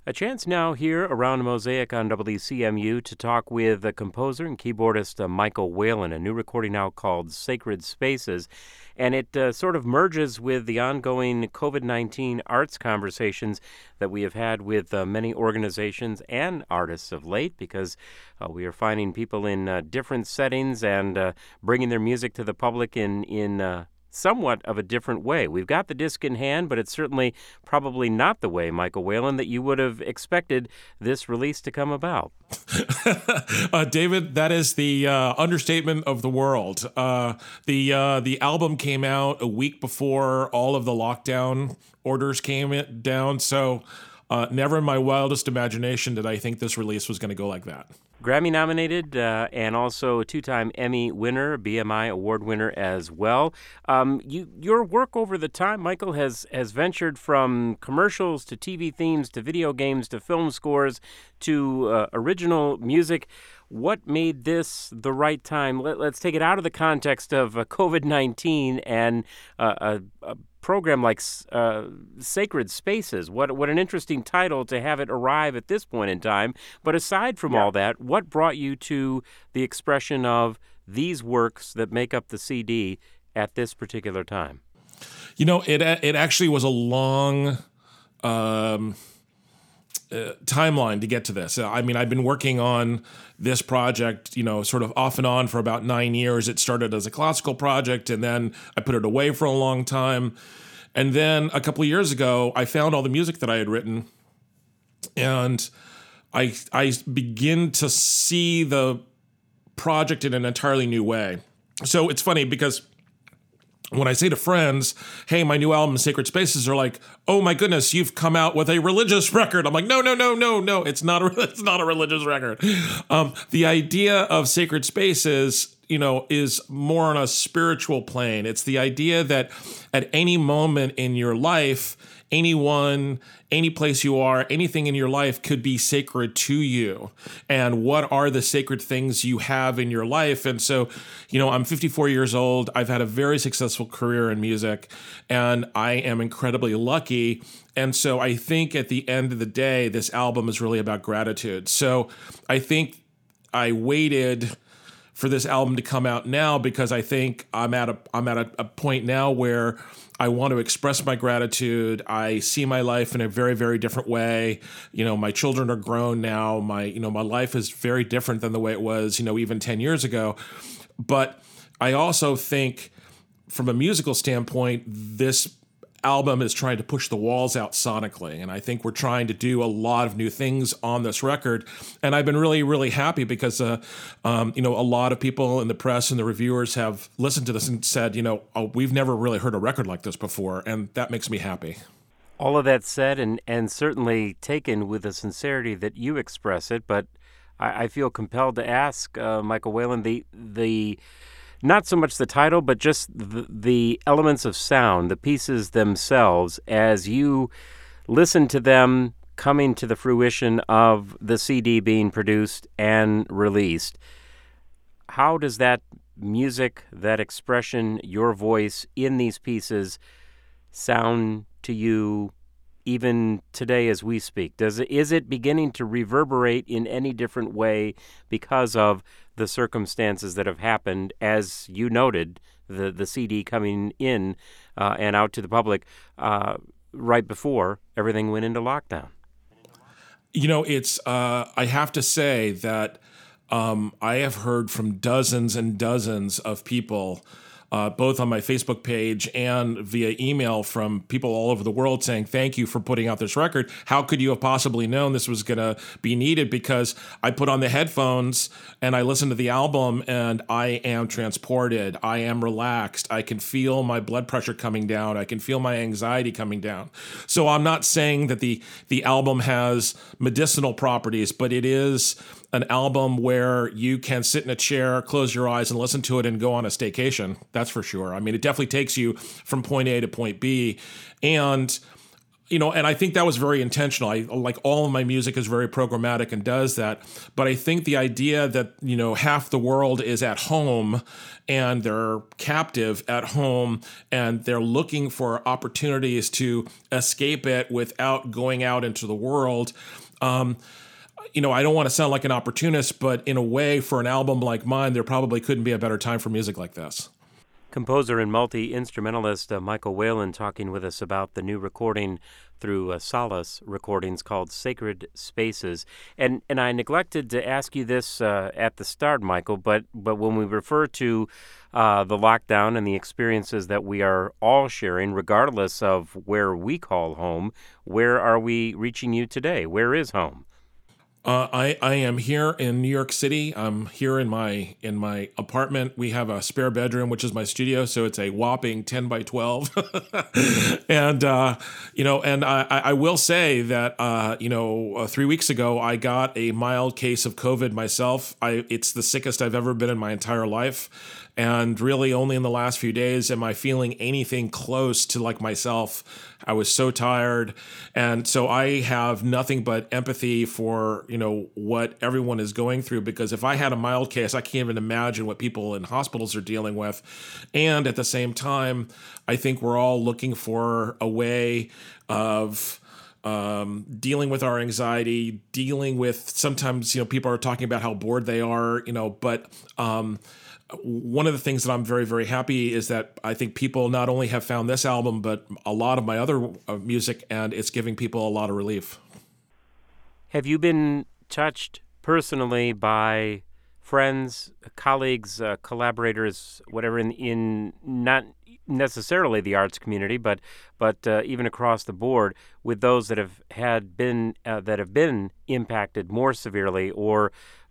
A chance now here around Mosaic on WCMU to talk with the composer and keyboardist Michael Whalen, a new recording now called Sacred Spaces. And it sort of merges with the ongoing COVID-19 arts conversations that we have had with many organizations and artists of late, because we are finding people in different settings and bringing their music to the public in somewhat of a different way. We've got the disc in hand, but it's certainly probably not the way, Michael Whalen, that you would have expected this release to come about. David, that is the understatement of the world. The album came out a week before all of the lockdown orders came down, so never in my wildest imagination did I think this release was going to go like that. Grammy nominated and also a two-time Emmy winner, BMI award winner as well. Your work over the time, Michael, has ventured from commercials to TV themes to video games to film scores to original music. What made this the right time? Let's take it out of the context of COVID-19 and a program like Sacred Spaces. What an interesting title to have it arrive at this point in time. But aside from all that, what brought you to the expression of these works that make up the CD at this particular time? You know, it actually was a long timeline to get to this. I mean, I've been working on this project, sort of off and on for about 9 years. It started as a classical project, and then I put it away for a long time. And then a couple of years ago, I found all the music that I had written, and I begin to see the project in an entirely new way. So it's funny because when I say to friends, hey, my new album, Sacred Spaces, they're like, oh my goodness, you've come out with a religious record. I'm like, no, it's not a religious record. The idea of Sacred Spaces, is more on a spiritual plane. It's the idea that at any moment in your life, anyone, any place you are, anything in your life could be sacred to you. And what are the sacred things you have in your life? And so, I'm 54 years old. I've had a very successful career in music, and I am incredibly lucky. And so I think at the end of the day, this album is really about gratitude. So I think I waited for this album to come out now because I think I'm at a point now where I want to express my gratitude. I see my life in a very, very different way. My children are grown now. My life is very different than the way it was, even 10 years ago. But I also think from a musical standpoint, this album is trying to push the walls out sonically. And I think we're trying to do a lot of new things on this record. And I've been really, really happy because, a lot of people in the press and the reviewers have listened to this and said, we've never really heard a record like this before. And that makes me happy. All of that said, and certainly taken with the sincerity that you express it, but I feel compelled to ask, Michael Whalen, the not so much the title, but just the elements of sound, the pieces themselves, as you listen to them coming to the fruition of the CD being produced and released. How does that music, that expression, your voice in these pieces sound to you even today as we speak? Is it beginning to reverberate in any different way because of the circumstances that have happened, as you noted, the CD coming in and out to the public right before everything went into lockdown? It's I have to say that I have heard from dozens and dozens of people, both on my Facebook page and via email, from people all over the world saying, thank you for putting out this record. How could you have possibly known this was going to be needed? Because I put on the headphones and I listen to the album and I am transported. I am relaxed. I can feel my blood pressure coming down. I can feel my anxiety coming down. So I'm not saying that the album has medicinal properties, but it is an album where you can sit in a chair, close your eyes, and listen to it and go on a staycation. That's for sure. I mean, it definitely takes you from point A to point B. And And I think that was very intentional. Like all of my music is very programmatic and does that. But I think the idea that, half the world is at home and they're captive at home and they're looking for opportunities to escape it without going out into the world. I don't want to sound like an opportunist, but in a way, for an album like mine, there probably couldn't be a better time for music like this. Composer and multi-instrumentalist Michael Whalen talking with us about the new recording through Solace Recordings called Sacred Spaces. And I neglected to ask you this at the start, Michael, but when we refer to the lockdown and the experiences that we are all sharing, regardless of where we call home, where are we reaching you today? Where is home? I am here in New York City. I'm here in my apartment. We have a spare bedroom, which is my studio, so it's a whopping 10 by 12. And I will say that 3 weeks ago I got a mild case of COVID myself. It's the sickest I've ever been in my entire life. And really only in the last few days am I feeling anything close to like myself. I was so tired. And so I have nothing but empathy for, what everyone is going through, because if I had a mild case, I can't even imagine what people in hospitals are dealing with. And at the same time, I think we're all looking for a way of dealing with our anxiety, dealing with sometimes, people are talking about how bored they are, but one of the things that I'm very, very happy is that I think people not only have found this album, but a lot of my other music, and it's giving people a lot of relief. Have you been touched personally by friends, colleagues, collaborators, whatever, in not necessarily the arts community, but even across the board, with those that have been impacted more severely, or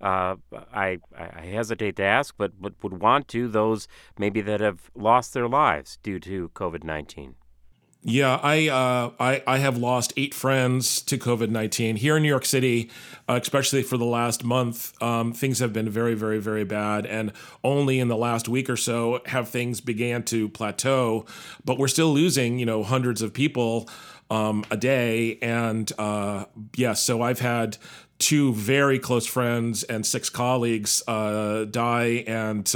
I hesitate to ask, but would want to, those maybe that have lost their lives due to COVID-19? Yeah, I have lost 8 friends to COVID-19 here in New York City, especially for the last month. Things have been very, very, very bad, and only in the last week or so have things began to plateau. But we're still losing, hundreds of people a day, and so I've had 2 very close friends and 6 colleagues die, and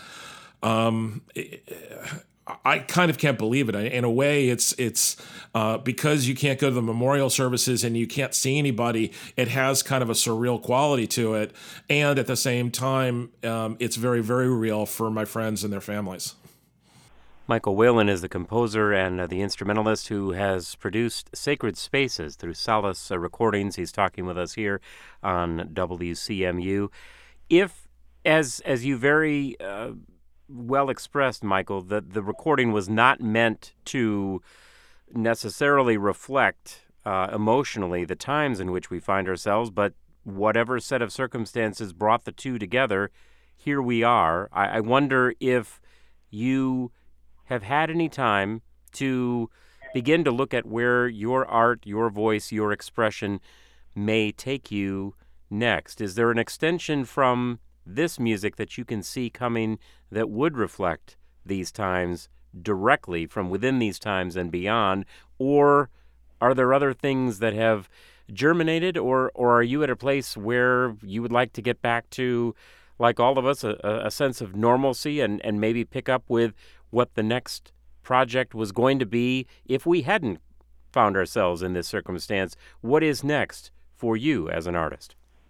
I kind of can't believe it. In a way, it's because you can't go to the memorial services and you can't see anybody. It has kind of a surreal quality to it, and at the same time, it's very, very real for my friends and their families. Michael Whalen is the composer and the instrumentalist who has produced Sacred Spaces through Solace Recordings. He's talking with us here on WCMU. If, as you very well expressed, Michael, that the recording was not meant to necessarily reflect emotionally the times in which we find ourselves, but whatever set of circumstances brought the two together, here we are. I wonder if you have had any time to begin to look at where your art, your voice, your expression may take you next. Is there an extension from this music that you can see coming that would reflect these times directly from within these times and beyond? Or are there other things that have germinated, or are you at a place where you would like to get back to, like all of us, a sense of normalcy and maybe pick up with what the next project was going to be if we hadn't found ourselves in this circumstance? What is next for you as an artist?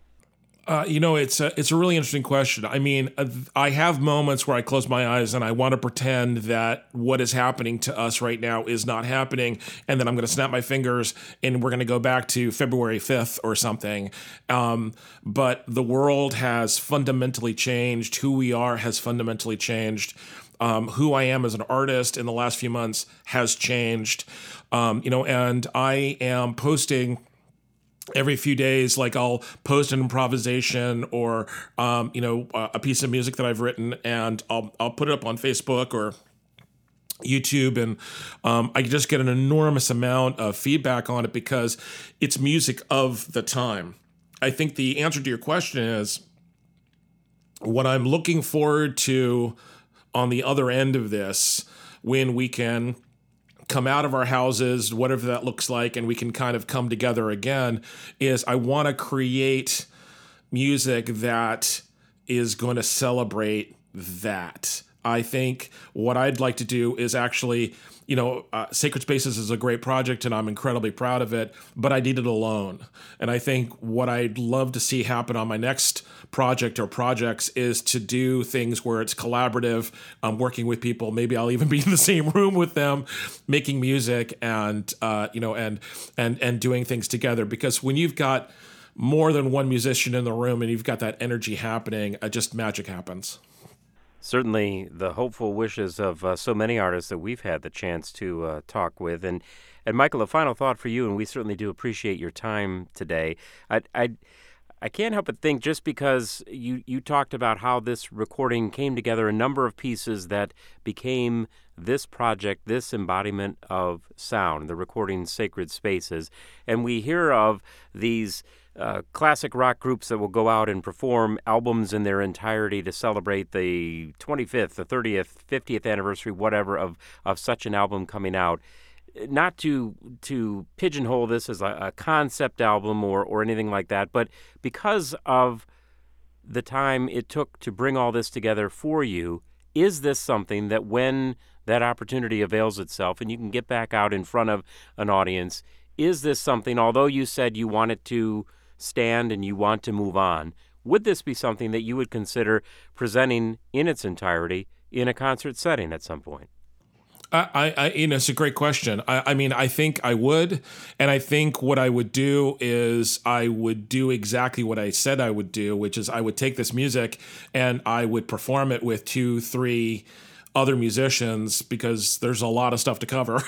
It's a really interesting question. I mean, I have moments where I close my eyes and I want to pretend that what is happening to us right now is not happening, and then I'm going to snap my fingers and we're going to go back to February 5th or something. But the world has fundamentally changed. Who we are has fundamentally changed. Who I am as an artist in the last few months has changed. And I am posting every few days, like I'll post an improvisation or, a piece of music that I've written, and I'll put it up on Facebook or YouTube, and I just get an enormous amount of feedback on it because it's music of the time. I think the answer to your question is what I'm looking forward to on the other end of this, when we can come out of our houses, whatever that looks like, and we can kind of come together again, is I want to create music that is going to celebrate that. I think what I'd like to do is actually, Sacred Spaces is a great project and I'm incredibly proud of it, but I did it alone. And I think what I'd love to see happen on my next project or projects is to do things where it's collaborative. I'm working with people. Maybe I'll even be in the same room with them, making music and doing things together. Because when you've got more than one musician in the room and you've got that energy happening, just magic happens. Certainly the hopeful wishes of so many artists that we've had the chance to talk with. And Michael, a final thought for you, and we certainly do appreciate your time today. I can't help but think, just because you talked about how this recording came together, a number of pieces that became this project, this embodiment of sound, the recording Sacred Spaces. And we hear of these classic rock groups that will go out and perform albums in their entirety to celebrate the 25th, the 30th, 50th anniversary, whatever, of such an album coming out. Not to pigeonhole this as a concept album or anything like that, but because of the time it took to bring all this together for you, is this something that when that opportunity avails itself and you can get back out in front of an audience, is this something, although you said you want it to stand and you want to move on, would this be something that you would consider presenting in its entirety in a concert setting at some point? It's a great question. I think I would, and I think what I would do is I would do exactly what I said I would do, which is I would take this music and I would perform it with 2-3 other musicians, because there's a lot of stuff to cover,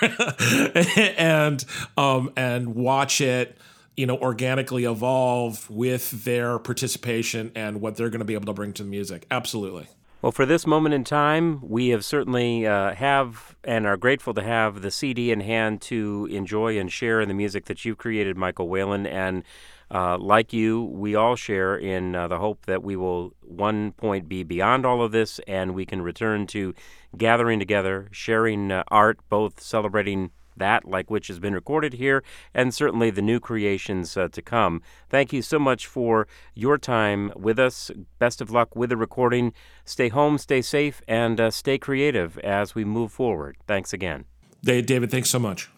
and watch it, organically evolve with their participation and what they're going to be able to bring to the music. Absolutely. Well, for this moment in time, we have certainly have and are grateful to have the CD in hand to enjoy and share in the music that you've created, Michael Whalen. And like you, we all share in the hope that we will one point be beyond all of this and we can return to gathering together, sharing art, both celebrating that, like which has been recorded here, and certainly the new creations to come. Thank you so much for your time with us. Best of luck with the recording. Stay home, stay safe, and stay creative as we move forward. Thanks again. David, thanks so much.